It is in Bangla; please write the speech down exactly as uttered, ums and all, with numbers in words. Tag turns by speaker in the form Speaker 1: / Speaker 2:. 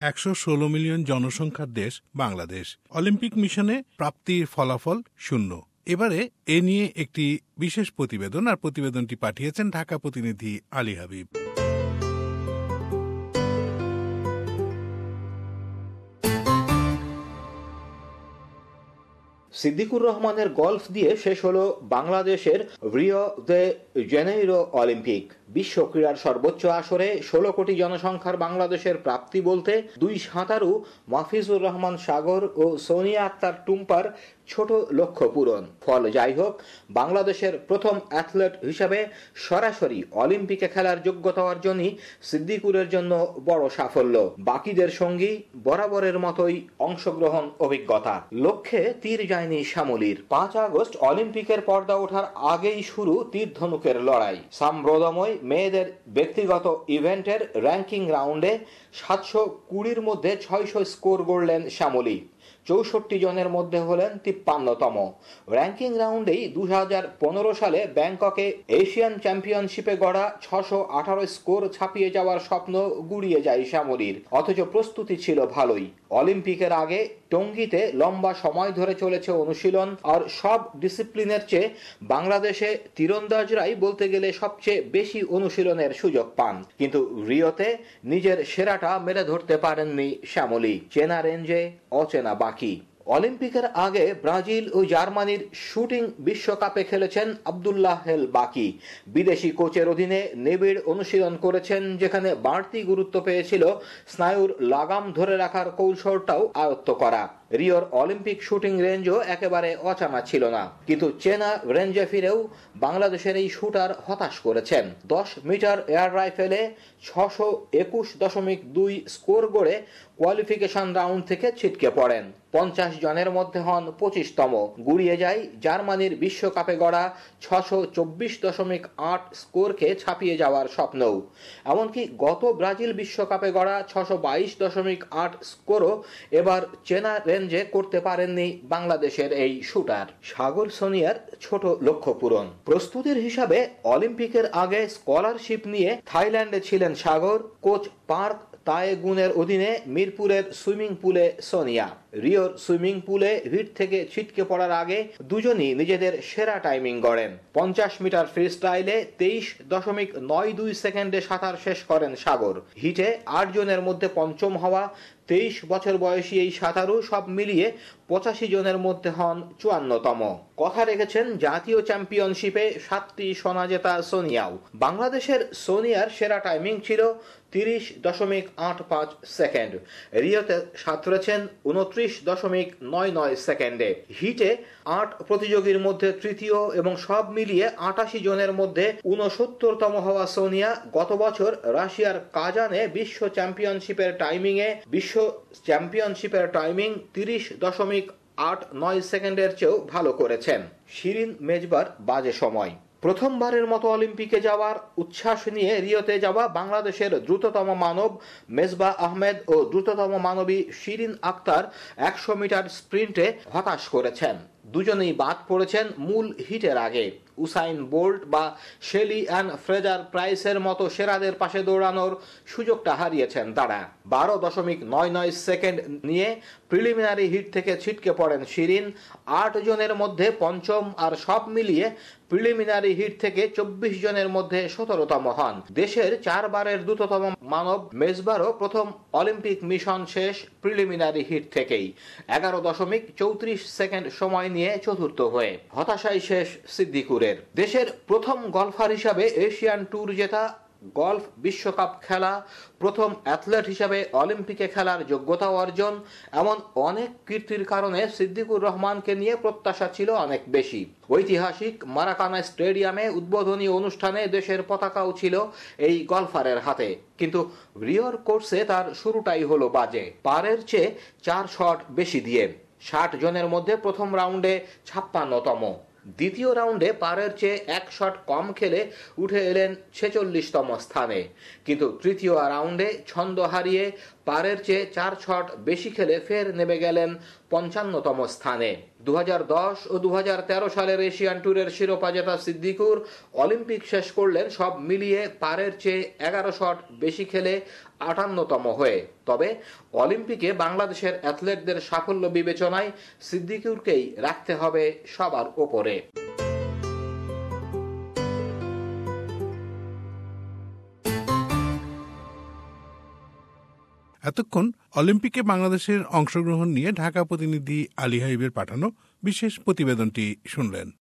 Speaker 1: একশো ষোলো মিলিয়ন জনসংখ্যার দেশ বাংলাদেশ। অলিম্পিক মিশনে প্রাপ্তির ফলাফল শূন্য। এবারে এ নিয়ে একটি বিশেষ প্রতিবেদন, আর প্রতিবেদনটি পাঠিয়েছেন ঢাকা প্রতিনিধি আলী হাবিব।
Speaker 2: সিদ্দিকুর রহমানের গলফ দিয়ে শেষ হলো বাংলাদেশের রিও দে জেনেইরো অলিম্পিক। বিশ্ব ক্রীড়ার সর্বোচ্চ আসরে ষোলো কোটি জনসংখ্যার বাংলাদেশের প্রাপ্তি বলতে দুই সাঁতারু মাহফিজুর রহমান সাগর ও সোনিয়া আক্তার টুম্পার ছোট লক্ষ্য পূরণ। ফল যাই হোক, বাংলাদেশের প্রথম অ্যাথলেট হিসাবে সরাসরি অলিম্পিকে খেলার যোগ্যতা অর্জনই সিদ্দিকুরের জন্য বড় সাফল্য। বাকিদের সঙ্গী বরাবরের মতোই অংশগ্রহণ অভিজ্ঞতা। লক্ষ্যে তীর যায়নি শ্যামলীর। পাঁচ আগস্ট অলিম্পিকের পর্দা ওঠার আগেই শুরু তীর ধনুকের লড়াই। সাম্প্রদাময় মেয়েদের ব্যক্তিগত ইভেন্টের র্যাঙ্কিং রাউন্ডে সাতশো কুড়ির মধ্যে ছয়শ স্কোর গড়লেন শ্যামলী। চৌষট্টি জনের মধ্যে হলেন তিপ্পান্নতম। র্যাঙ্কিং রাউন্ডেই দুই হাজার পনেরো সালে ব্যাংককে এশিয়ান চ্যাম্পিয়নশিপে গড়া ছশো আঠারো স্কোর ছাপিয়ে যাওয়ার স্বপ্ন গুড়িয়ে যায় শ্যামলীর। অথচ প্রস্তুতি ছিল ভালোই। অলিম্পিকের আগে টঙ্গীতে লম্বা সময় ধরে চলেছে অনুশীলন। আর সব ডিসিপ্লিনের চেয়ে বাংলাদেশে তীরন্দাজরাই বলতে গেলে সবচেয়ে বেশি অনুশীলনের সুযোগ পান। কিন্তু রিওতে নিজের সেরাটা মেলে ধরতে পারেননি শ্যামলী। চেনা রেঞ্জে অচেনা বাকি। অলিম্পিকের আগে ব্রাজিল ও জার্মানির শুটিং বিশ্বকাপে খেলেছেন আব্দুল্লাহ হেল বাকি। বিদেশি কোচের অধীনে নিবিড় অনুশীলন করেছেন, যেখানে বাড়তি গুরুত্ব পেয়েছিল স্নায়ুর লাগাম ধরে রাখার কৌশলটাও আয়ত্ত করা। রিওর অলিম্পিক শুটিং রেঞ্জও একেবারে অজানা ছিল না, কিন্তু চেনা রেঞ্জে ফিরেও বাংলাদেশের এই শুটার হতাশ করেছেন। দশ মিটার এয়ার রাইফেলে ছশো একুশ দশমিক দুই স্কোর গড়ে কোয়ালিফিকেশন রাউন্ড থেকে ছিটকে পড়েন। পঞ্চাশ জনের মধ্যে হন পঁচিশতম। গুড়িয়ে যায় জার্মানির বিশ্বকাপে গড়া ছশো চব্বিশ দশমিক আট স্কোরকে ছাপিয়ে যাওয়ার স্বপ্নও। এমনকি গত ব্রাজিল বিশ্বকাপে গড়া ছশো বাইশ দশমিক আট স্কোরও এবার চেনা রেঞ্জে করতে পারেননি বাংলাদেশের এই শুটার। সাগর সোনিয়ার ছোট লক্ষ্য পূরণ। প্রস্তুতির হিসাবে অলিম্পিকের আগে স্কলারশিপ নিয়ে থাইল্যান্ডে ছিলেন সাগর। কোচ পার্ক তায়েগুনের অধীনে মিরপুরের সুইমিং পুলে সোনিয়া। রিওর সুইমিং পুলে হিট থেকে ছিটকে পড়ার আগে দুজনই নিজেদের সেরা টাইমিং গড়েন। পঞ্চাশ মিটার ফ্রি স্টাইলে তেইশ দশমিক নয় দুই সেকেন্ডে সাঁতার শেষ করেন সাগর। হিটে আট জনের মধ্যে পঞ্চম হওয়া তেইশ বছর বয়সী এই সাঁতারু সব মিলিয়ে পঁচাশি জনের মধ্যে হন চুয়ান্নতম। কথা রেখেছেন জাতীয় চ্যাম্পিয়নশিপে সাতটি সোনা জেতা সোনিয়াও। বাংলাদেশের সোনিয়ার সেরা টাইমিং ছিল তিরিশ দশমিক আট পাঁচ সেকেন্ড। রিওতে সাঁতরেছেন উনত্রিশ দশমিক নয় নয় সেকেন্ডে। হিটে আট প্রতিযোগীর মধ্যে তৃতীয় এবং সব মিলিয়ে আটাশি জনের মধ্যে উনসত্তরতম হওয়া সোনিয়া গত বছর রাশিয়ার কাজানে বিশ্ব চ্যাম্পিয়নশিপের টাইমিংয়ে বিশ্ব চ্যাম্পিয়নশিপের টাইমিং তিরিশ দশমিক আট নয় সেকেন্ডের চেয়েও ভালো করেছেন। শিরিন মেজবার বাজে সময়। প্রথমবারের মতো অলিম্পিকে যাওয়ার উচ্ছ্বাস নিয়ে রিওতে যাওয়া বাংলাদেশের দ্রুততম মানব মেজবাহ আহমেদ ও দ্রুততম মানবী শিরিন আক্তার একশো মিটার স্প্রিন্টে হতাশ করেছেন। দুজনেই বাদ পড়েছেন মূল হিটের আগে। উসাইন বোল্ট বা শেলি অ্যান্ড ফ্রেজার প্রাইসের মতো সেরাদের পাশে দৌড়ানোর সুযোগটা হারিয়েছেন তারা। বারো দশমিক নয় নয় সেকেন্ড নিয়ে প্রিলিমিনারি হিট থেকে ছিটকে পড়েন শিরিন। আট জনের মধ্যে পঞ্চম, আর সব মিলিয়ে প্রিলিমিনারি হিট থেকে চব্বিশ জনের মধ্যে সতেরোতম হন। দেশের চারবারের দ্রুততম মানব মেজবারও প্রথম অলিম্পিক মিশন শেষ প্রিলিমিনারি হিট থেকেই এগারো দশমিক চৌত্রিশ সেকেন্ড সময় নিয়ে চতুর্থ হয়ে। হতাশায় শেষ সিদ্দিকুরের। দেশের প্রথম গলফার হিসাবে এশিয়ান ট্যুর জেতা, গলফ বিশ্বকাপ খেলা, প্রথম অ্যাথলেট হিসাবে অলিম্পিকে খেলার যোগ্যতা অর্জন, এমন অনেক কীর্তির কারণে সিদ্দিকুর রহমানকে নিয়ে প্রত্যাশা ছিল অনেক বেশি। ঐতিহাসিক মারাকানা স্টেডিয়ামে উদ্বোধনী অনুষ্ঠানে দেশের পতাকাও ছিল এই গলফারের হাতে। কিন্তু রিওর কোর্সে তার শুরুটাই হলো বাজে। পারের চেয়ে চার শট বেশি দিয়ে। ষাট জনের মধ্যে প্রথম রাউন্ডে ছাপ্পান্নতম। দ্বিতীয় রাউন্ডে পারের চেয়ে এক শট কম খেলে উঠে এলেন ছেচল্লিশতম স্থানে। কিন্তু তৃতীয় রাউন্ডে ছন্দ হারিয়ে পারের চেয়ে চার শট বেশি খেলে ফের নেমে গেলেন পঞ্চান্নতম স্থানে। দু হাজার দশ ও দু হাজার তেরো সালের এশিয়ান ট্যুরের শিরোপা জেতা সিদ্দিকুর অলিম্পিক শেষ করলেন সব মিলিয়ে পারের চেয়ে এগারো শট বেশি খেলে আটান্নতম হয়ে। তবে অলিম্পিকে বাংলাদেশের অ্যাথলেটদের সাফল্য বিবেচনায় সিদ্দিকুরকেই রাখতে হবে সবার ওপরে।
Speaker 1: এতক্ষণ অলিম্পিকে বাংলাদেশের অংশগ্রহণ নিয়ে ঢাকা প্রতিনিধি আলী হাবিবের পাঠানো বিশেষ প্রতিবেদনটি শুনলেন।